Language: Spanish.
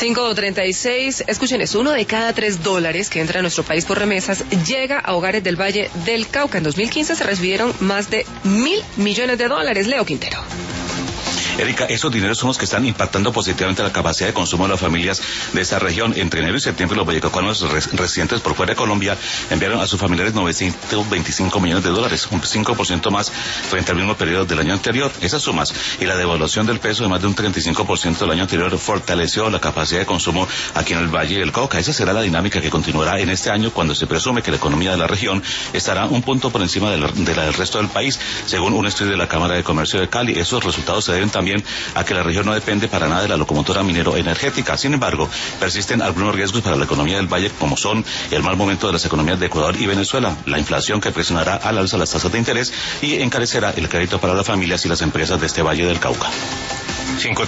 5:36. Escuchen eso, $1 de cada $3 que entra a nuestro país por remesas llega a hogares del Valle del Cauca. En 2015 se recibieron más de $1.000 millones. Leo Quintero. Erika, esos dineros son los que están impactando positivamente la capacidad de consumo de las familias de esta región. Entre enero y septiembre, los vallecaucanos residentes por fuera de Colombia enviaron a sus familiares $925 millones, un 5% más frente al mismo periodo del año anterior. Esas sumas y la devaluación del peso de más de un 35% del año anterior fortaleció la capacidad de consumo aquí en el Valle del Cauca. Esa será la dinámica que continuará en este año, cuando se presume que la economía de la región estará un punto por encima de la del resto del país, según un estudio de la Cámara de Comercio de Cali. Esos resultados se deben también a que la región no depende para nada de la locomotora minero-energética. Sin embargo, persisten algunos riesgos para la economía del Valle, como son el mal momento de las economías de Ecuador y Venezuela, la inflación que presionará al alza las tasas de interés y encarecerá el crédito para las familias y las empresas de este Valle del Cauca.